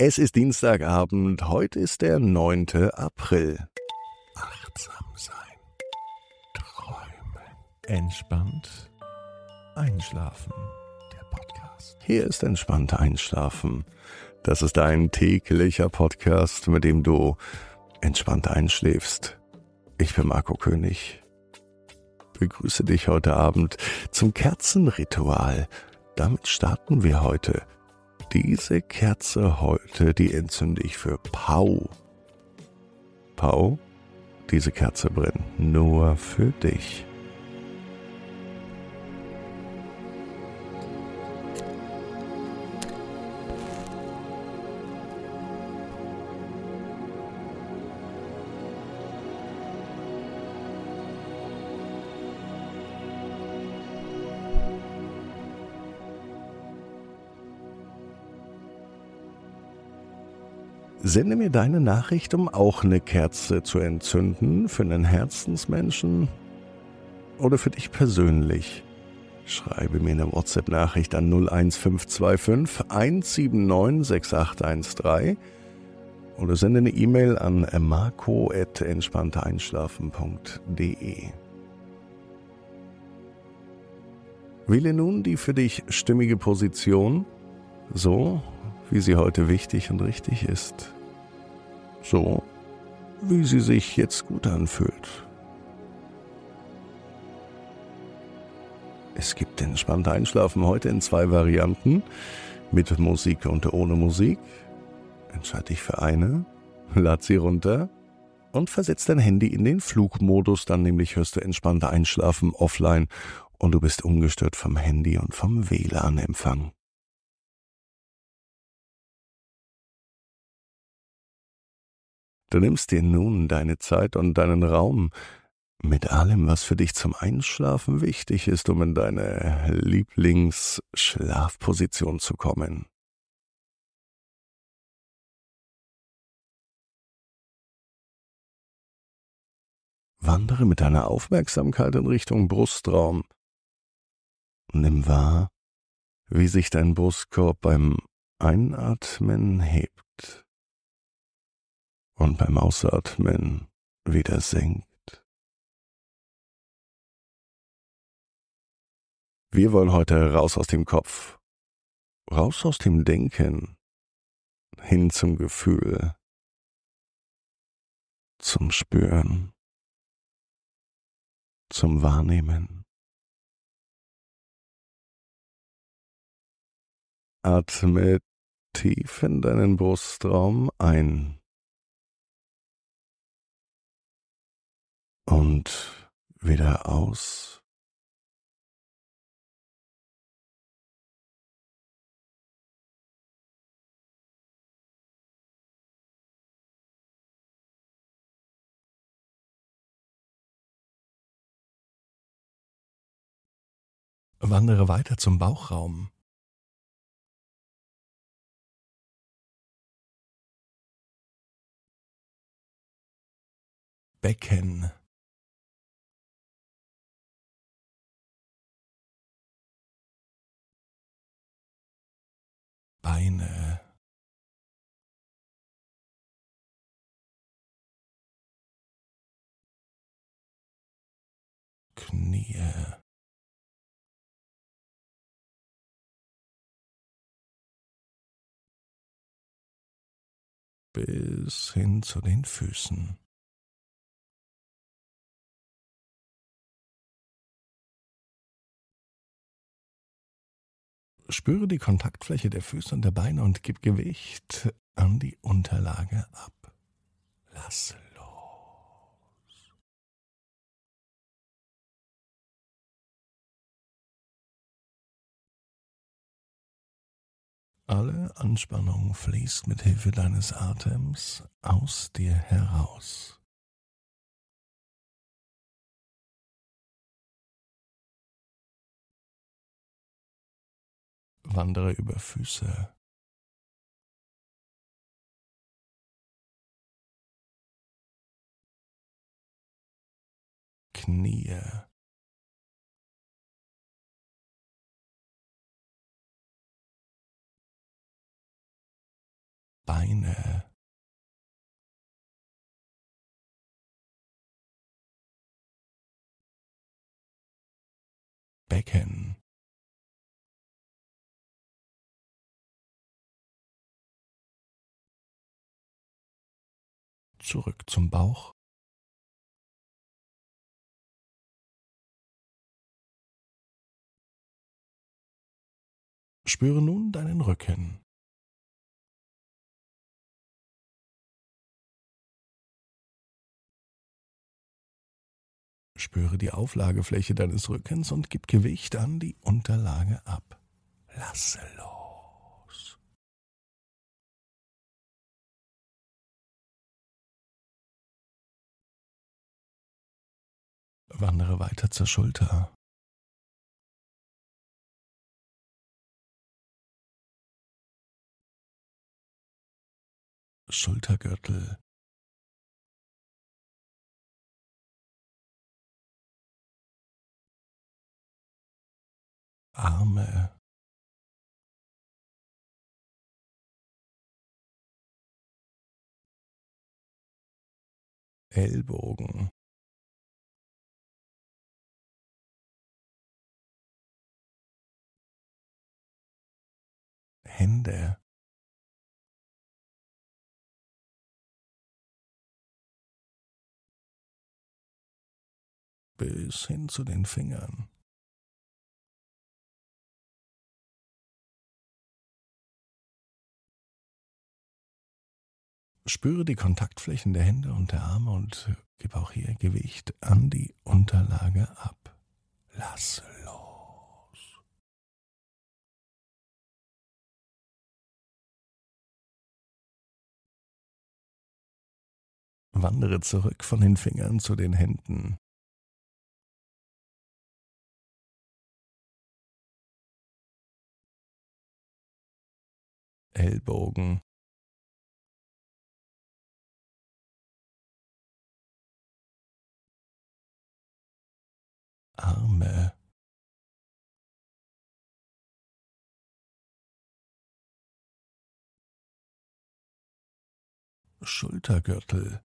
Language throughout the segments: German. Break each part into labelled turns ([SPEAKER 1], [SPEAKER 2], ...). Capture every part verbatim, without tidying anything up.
[SPEAKER 1] Es ist Dienstagabend, heute ist der neunte April.
[SPEAKER 2] Achtsam sein, träumen, entspannt einschlafen. Der Podcast.
[SPEAKER 1] Hier ist entspannt einschlafen. Das ist ein täglicher Podcast, mit dem du entspannt einschläfst. Ich bin Marco König. Begrüße dich heute Abend zum Kerzenritual. Damit starten wir heute. Diese Kerze heute, die entzünde ich für Pau. Pau, diese Kerze brennt nur für dich. Sende mir deine Nachricht, um auch eine Kerze zu entzünden, für einen Herzensmenschen oder für dich persönlich. Schreibe mir eine WhatsApp-Nachricht an null eins fünf zwei fünf eins sieben neun sechs acht eins drei oder sende eine E-Mail an marco at entspannteeinschlafen punkt de. Wähle nun die für dich stimmige Position, so wie sie heute wichtig und richtig ist. So, wie sie sich jetzt gut anfühlt. Es gibt entspannt Einschlafen heute in zwei Varianten, mit Musik und ohne Musik. Entscheide dich für eine, lad sie runter und versetz dein Handy in den Flugmodus, dann nämlich hörst du entspannt Einschlafen offline und du bist ungestört vom Handy und vom W L A N-Empfang. Du nimmst dir nun deine Zeit und deinen Raum mit allem, was für dich zum Einschlafen wichtig ist, um in deine Lieblingsschlafposition zu kommen. Wandere mit deiner Aufmerksamkeit in Richtung Brustraum. Nimm wahr, wie sich dein Brustkorb beim Einatmen hebt und beim Ausatmen wieder senkt. Wir wollen heute raus aus dem Kopf, raus aus dem Denken, hin zum Gefühl, zum Spüren, zum Wahrnehmen. Atme tief in deinen Brustraum ein und wieder aus.
[SPEAKER 2] Wandere weiter zum Bauchraum. Becken. Beine. Knie. Bis hin zu den Füßen. Spüre die Kontaktfläche der Füße und der Beine und gib Gewicht an die Unterlage ab. Lass los. Alle Anspannung fließt mit Hilfe deines Atems aus dir heraus. Wandere über Füße, Knie, Beine, Becken, zurück zum Bauch, spüre nun deinen Rücken. Spüre die Auflagefläche deines Rückens und gib Gewicht an die Unterlage ab. Lasse los. Wandere weiter zur Schulter. Schultergürtel. Arme. Ellbogen. Hände. Bis hin zu den Fingern. Spüre die Kontaktflächen der Hände und der Arme und gib auch hier Gewicht an die Unterlage ab. Lasse los. Wandere zurück von den Fingern zu den Händen. Ellbogen. Arme. Schultergürtel.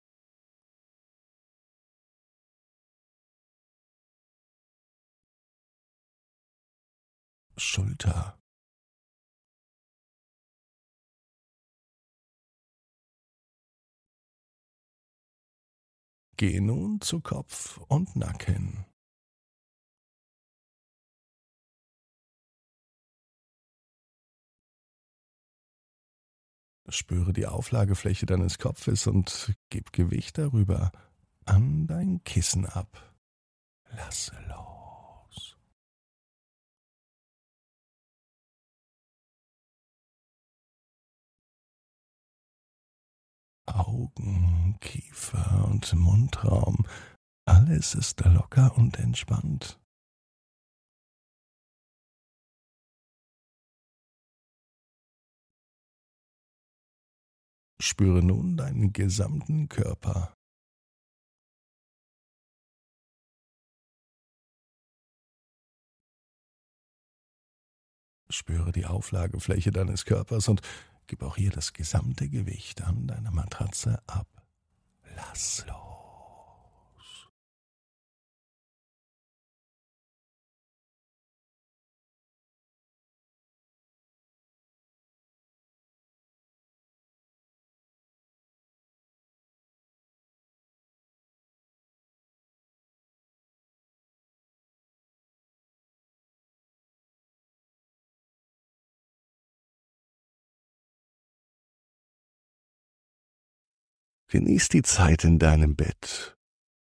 [SPEAKER 2] Schulter. Gehe nun zu Kopf und Nacken. Spüre die Auflagefläche deines Kopfes und gib Gewicht darüber an dein Kissen ab. Lasse los. Augen, Kiefer und Mundraum, alles ist locker und entspannt. Spüre nun deinen gesamten Körper. Spüre die Auflagefläche deines Körpers und gib auch hier das gesamte Gewicht an deiner Matratze ab. Lass los.
[SPEAKER 1] Genieß die Zeit in deinem Bett.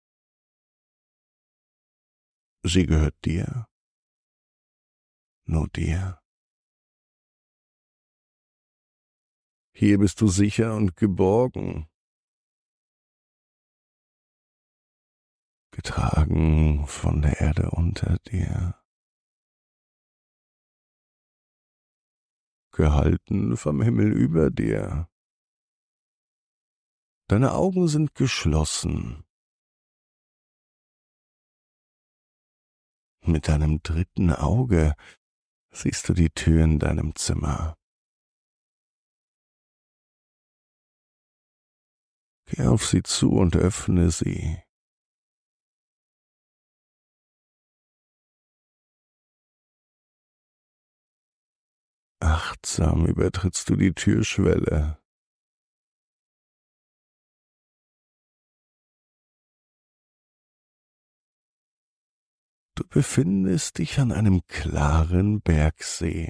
[SPEAKER 1] Sie gehört dir, nur dir. Hier bist du sicher und geborgen, getragen von der Erde unter dir, gehalten vom Himmel über dir. Deine Augen sind geschlossen. Mit deinem dritten Auge siehst du die Tür in deinem Zimmer. Geh auf sie zu und öffne sie. Achtsam übertrittst du die Türschwelle. Du befindest dich an einem klaren Bergsee,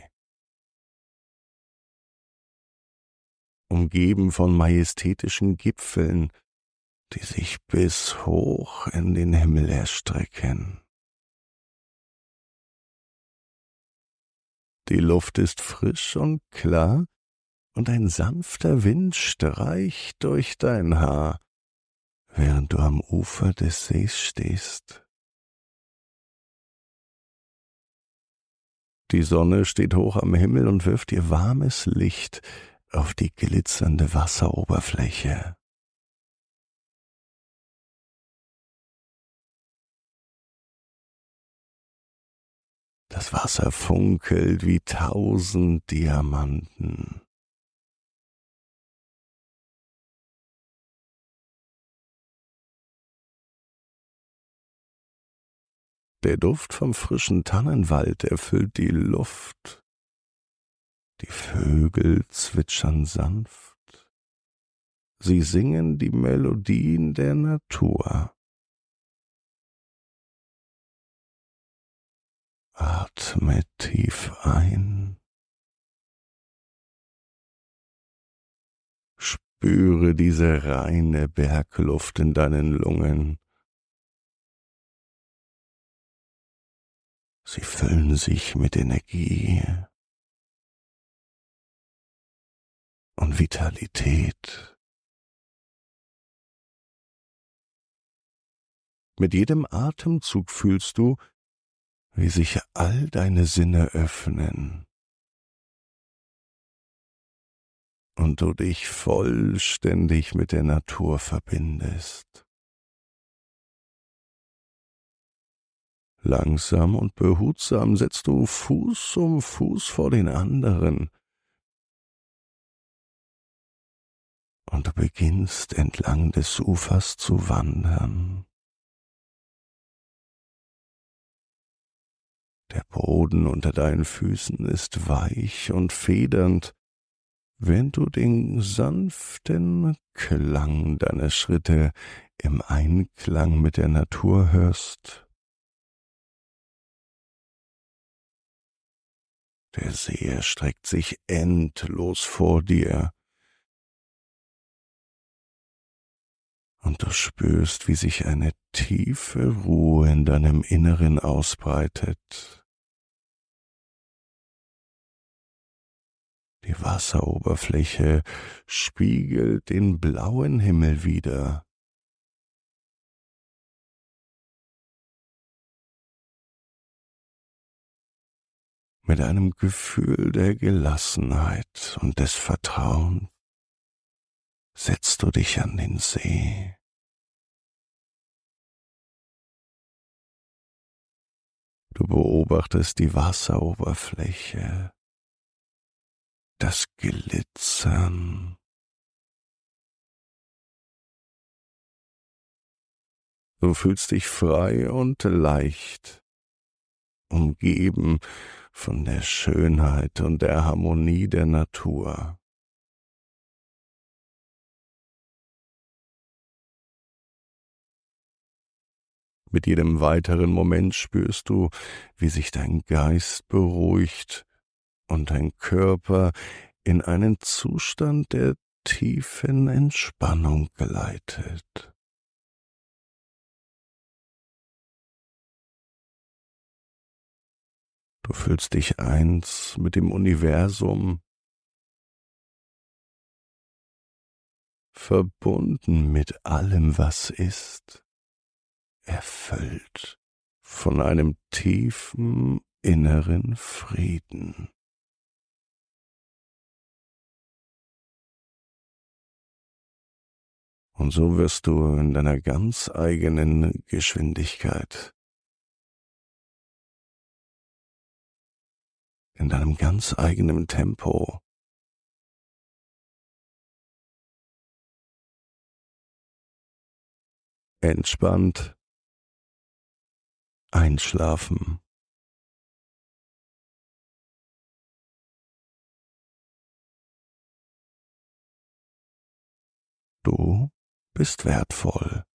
[SPEAKER 1] umgeben von majestätischen Gipfeln, die sich bis hoch in den Himmel erstrecken. Die Luft ist frisch und klar, und ein sanfter Wind streicht durch dein Haar, während du am Ufer des Sees stehst. Die Sonne steht hoch am Himmel und wirft ihr warmes Licht auf die glitzernde Wasseroberfläche. Das Wasser funkelt wie tausend Diamanten. Der Duft vom frischen Tannenwald erfüllt die Luft. Die Vögel zwitschern sanft. Sie singen die Melodien der Natur. Atme tief ein. Spüre diese reine Bergluft in deinen Lungen. Sie füllen sich mit Energie und Vitalität. Mit jedem Atemzug fühlst du, wie sich all deine Sinne öffnen und du dich vollständig mit der Natur verbindest. Langsam und behutsam setzt du Fuß um Fuß vor den anderen und du beginnst entlang des Ufers zu wandern. Der Boden unter deinen Füßen ist weich und federnd, während du den sanften Klang deiner Schritte im Einklang mit der Natur hörst. Der See erstreckt sich endlos vor dir, und du spürst, wie sich eine tiefe Ruhe in deinem Inneren ausbreitet. Die Wasseroberfläche spiegelt den blauen Himmel wider. Mit einem Gefühl der Gelassenheit und des Vertrauens setzt du dich an den See. Du beobachtest die Wasseroberfläche, das Glitzern. Du fühlst dich frei und leicht, umgeben von der Schönheit und der Harmonie der Natur. Mit jedem weiteren Moment spürst du, wie sich dein Geist beruhigt und dein Körper in einen Zustand der tiefen Entspannung gleitet. Du fühlst dich eins mit dem Universum, verbunden mit allem, was ist, erfüllt von einem tiefen inneren Frieden. Und so wirst du in deiner ganz eigenen Geschwindigkeit, in deinem ganz eigenen Tempo entspannt einschlafen. Du bist wertvoll.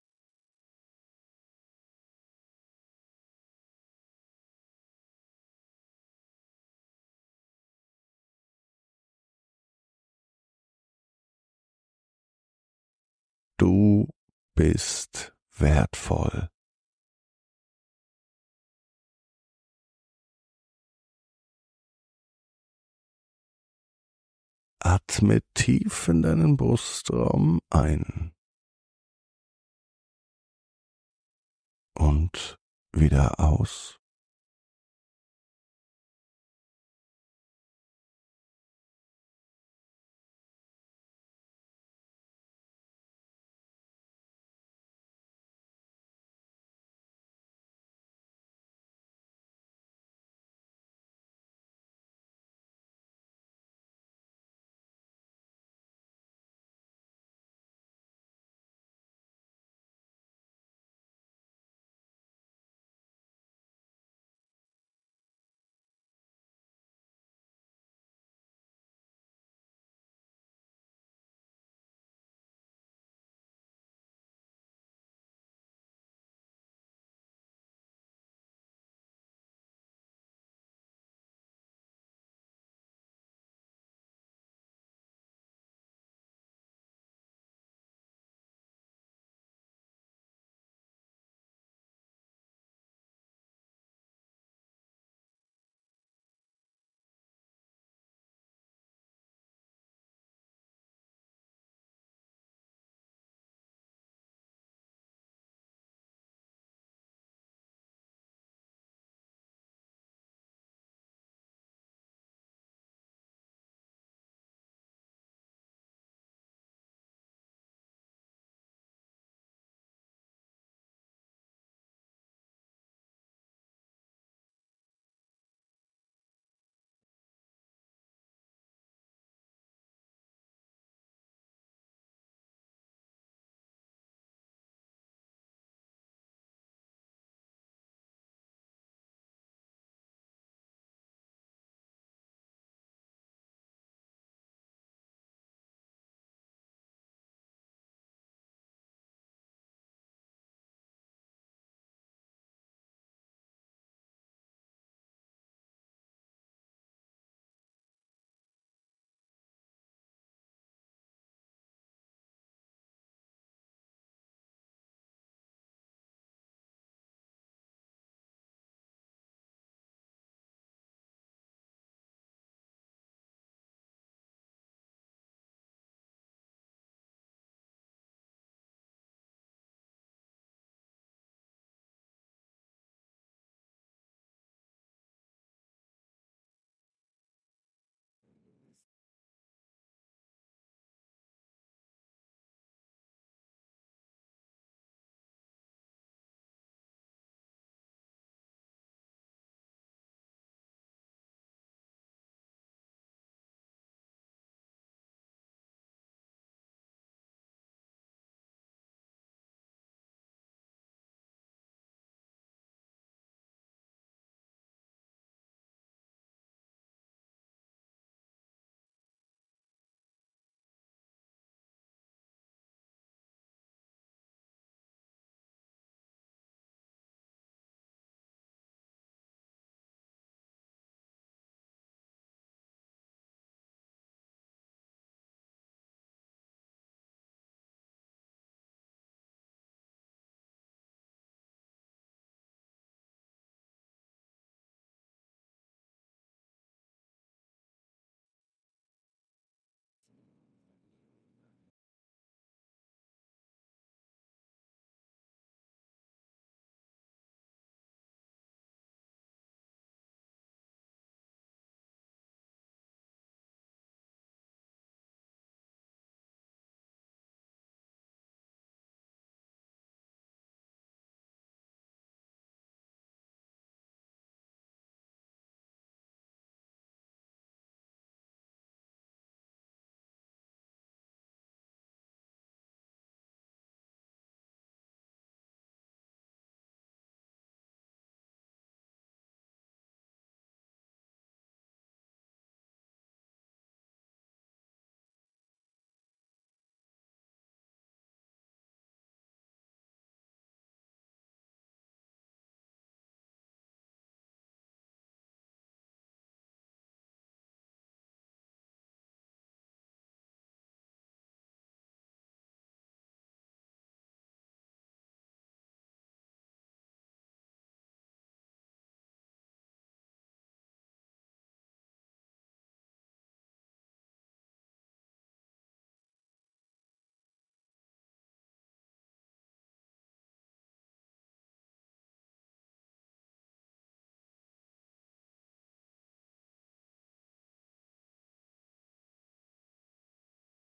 [SPEAKER 1] Du bist wertvoll. Atme tief in deinen Brustraum ein und wieder aus.